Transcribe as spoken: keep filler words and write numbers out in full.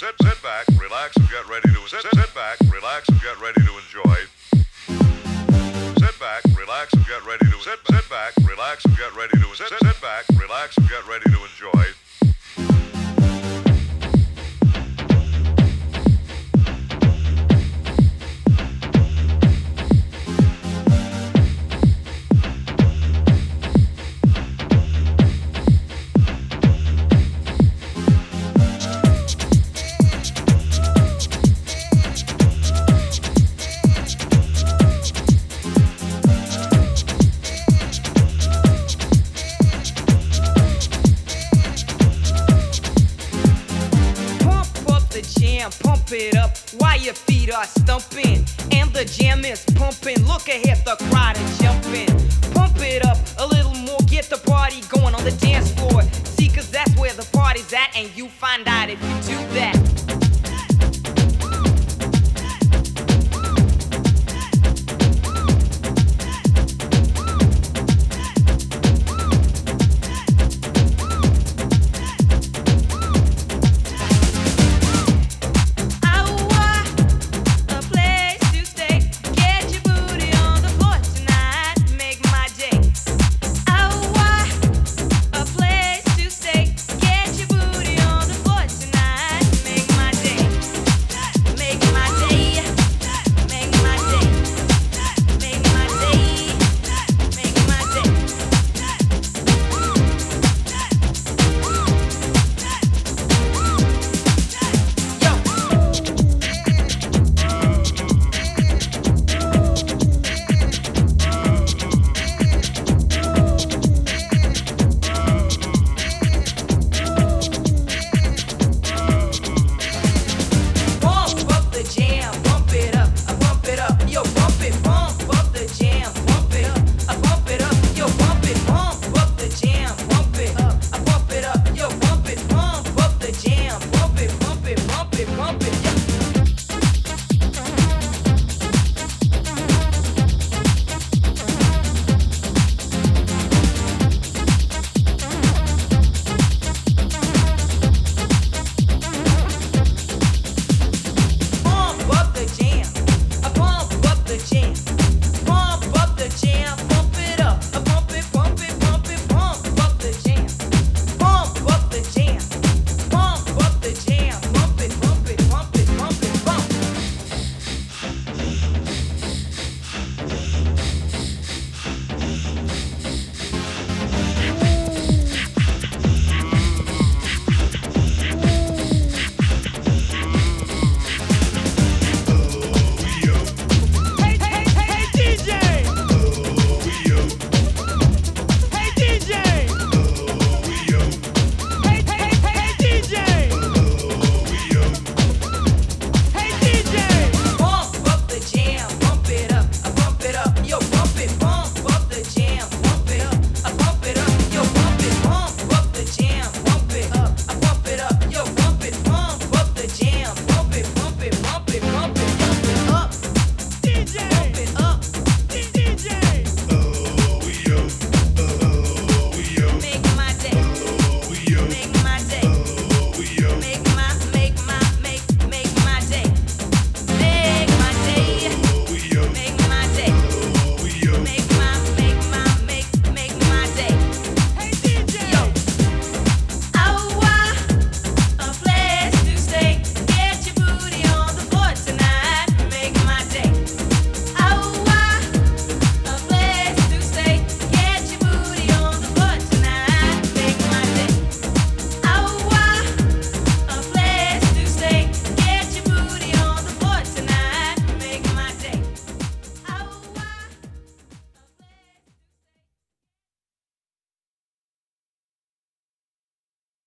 sit, sit back, relax, and get ready to sit, sit back, relax, and get ready to enjoy. Sit back, relax, and get ready to sit, sit back, relax, and get ready to sit, sit back, relax, and get ready to enjoy. Pump it up while your feet are stumping and the jam is pumping. Look ahead, the crowd is jumping. Pump it up a little more, get the party going on the dance floor. See, cause that's where the party's at, and you find out if you do that.